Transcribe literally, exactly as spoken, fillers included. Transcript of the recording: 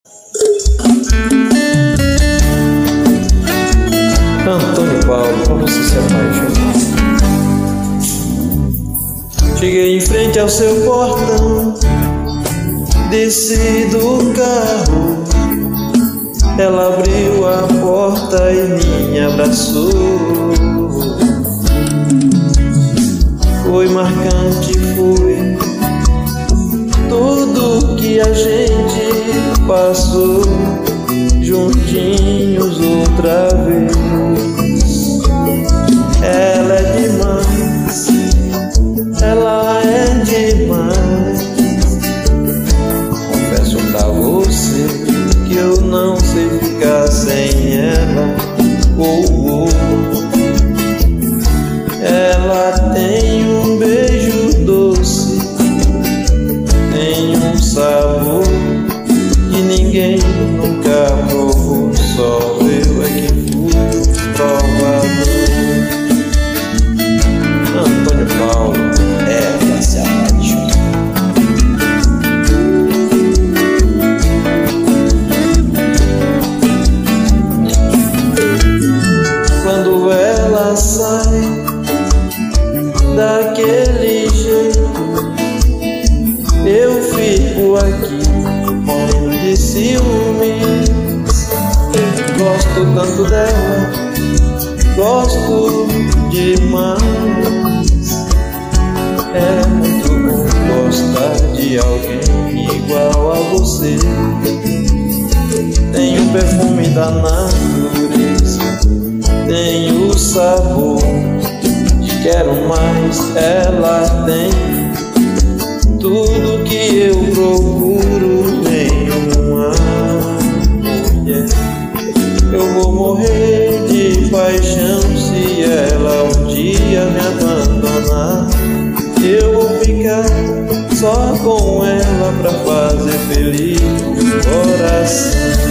Antônio Paulo, pra você se apaixonar. Cheguei em frente ao seu portão, desci do carro. Ela abriu a porta e me abraçou. Foi marcante, foi tudo que a gente passou juntinhos outra vez. Ela é demais, ela é demais. Confesso pra você que eu não sei ficar sem ela. Oh, oh. Ela tem um beijo doce, tem um sabor que ninguém nunca provou, só eu é que fui provador. Antônio Paulo, é pra se apaixonar. Quando ela sai daquele jeito, eu fico aqui morrendo de ciúmes. Gosto tanto dela, gosto demais. É muito bom gostar de alguém igual a você. Tem o perfume da natureza, tem o sabor de quero mais. Ela tem tudo que eu procuro em uma mulher. Eu vou morrer de paixão se ela um dia me abandonar. Eu vou ficar só com ela pra fazer feliz o coração.